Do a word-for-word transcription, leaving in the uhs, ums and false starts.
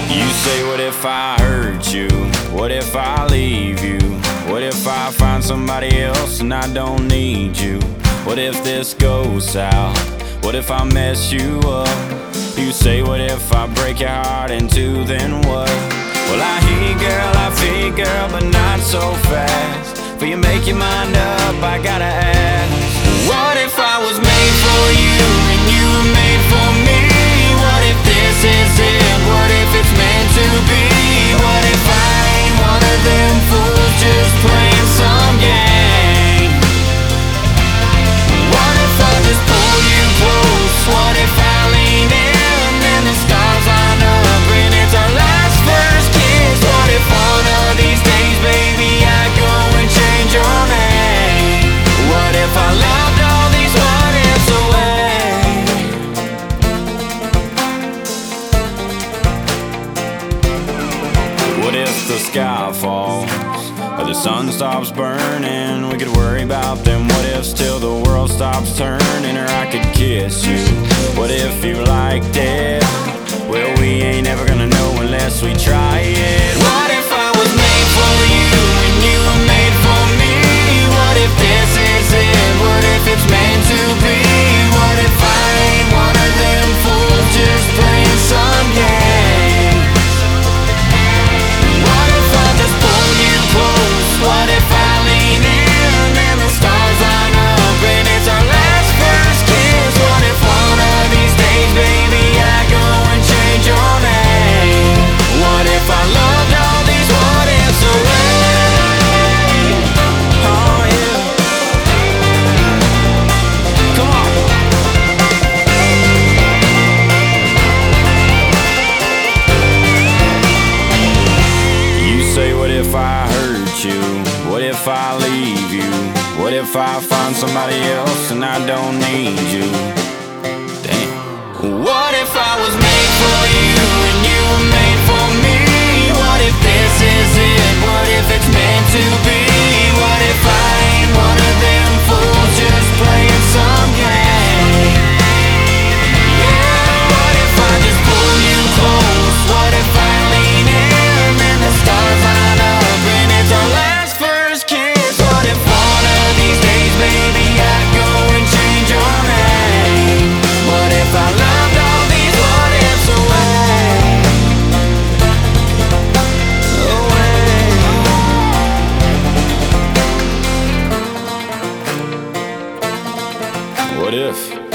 You say, what if I hurt you? What if I leave you? What if I find somebody else and I don't need you? What if this goes south? What if I mess you up? You say, what if I break your heart in two, then what? Well, I hear you, girl, I feel you, girl, but not so fast. Before you make your mind up, I gotta ask, what if I was made for you and you were made for me? What if this is it? What if it's meant to be? What if I ain't one of them fools just playing some game? What if I just pull you close? What if I lean in and the stars line up and it's our last first kiss? What if one of these days, baby, I go and change your name? What if I loved all these what ifs away? What if the sky falls or the sun stops burning? We could worry about them what ifs till the world stops turning. Or I could kiss you. What if you liked it? Well, we ain't ever gonna know unless we try it. What if I was made for you and you were made for me? What if this is it? What if it's meant to be? What if I ain't one of them fools just playing some game? What if I just pull you close? What if I lean in and the stars line up and it's our last first kiss? What if one of these days, baby, I go and change your name? What if I loved all these what ifs away? Oh yeah. Come on. You say, what if I hurt you? What if I leave you? What if I find somebody else and I don't need you? Damn. What if I was made for you and you were made for me? What if this is it? What if it's meant to be? What if I ain't one of them fools just playing some game? Yeah, what if I just pull you close? What if I lean in and the stars line up and it's our last first kiss? What if one of these days, baby, I go and change your name? What if I loved all these what ifs away? Away. What if?